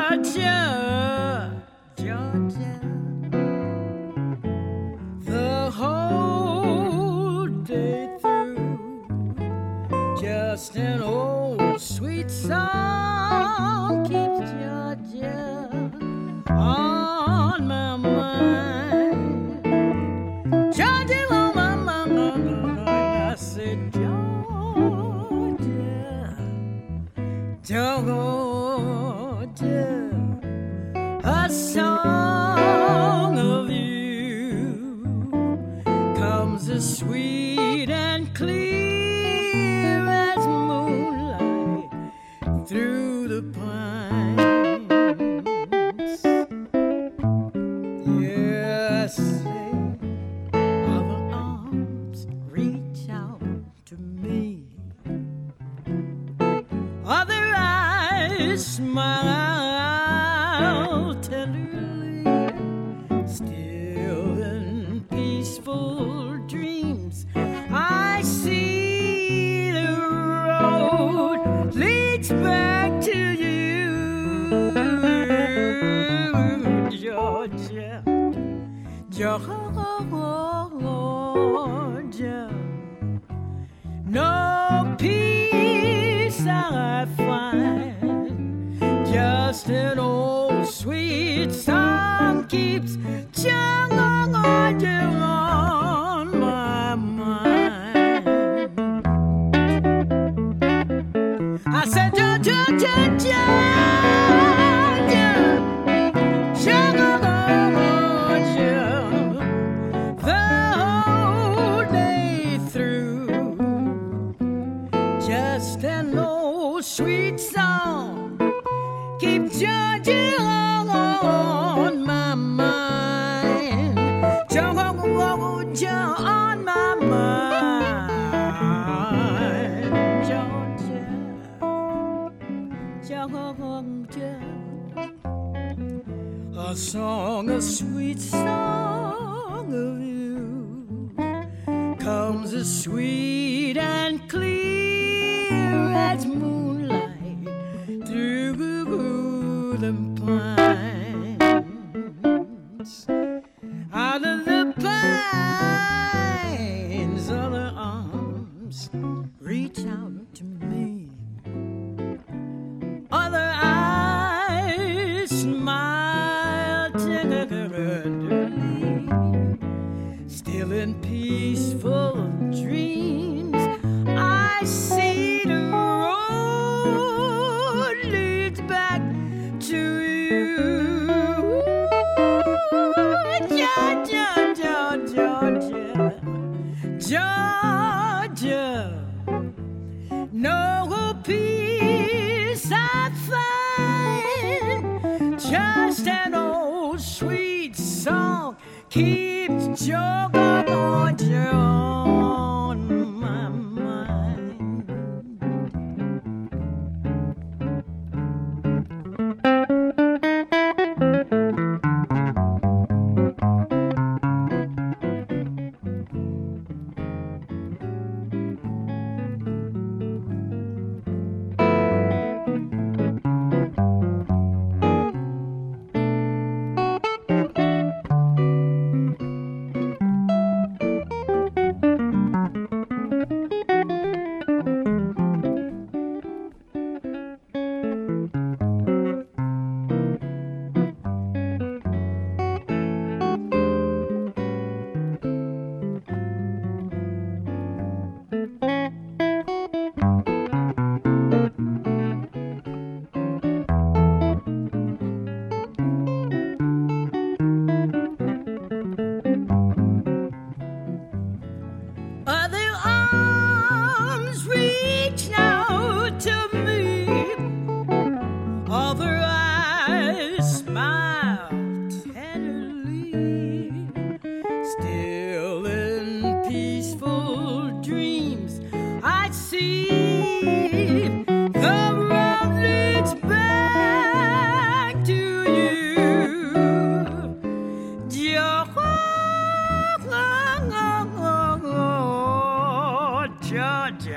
Georgia, Georgia, the whole day through, just an old sweet song keeps Georgia on my mind. Georgia on my mind, I said Georgia, Georgia, a song of you comes as sweet and clear as moonlight through the pines. Yes, other arms reach out to me, other eyes smile tenderly, still in peaceful dreams I see the road leads back to you, Georgia, Georgia. No peace I find, just an old sweet song keeps Georgia on my mind. I said Georgia, Georgia, the whole day through, just an old sweet song keeps Georgia on my mind. Georgia on my mind. Georgia, Georgia, a song, a sweet song of you comes as sweet and clear as moonlight through the pines. Out of the pines, other arms reach out to me, other eyes smile tenderly, still in peaceful dreams I see the road leads back to you, Georgia, Georgia, Georgia. No peace I find, just an old sweet song keeps Georgia on my mind. Other arms reach out to me, other eyes smile tenderly, still in peaceful dreams I see the road leads back to you, Georgia.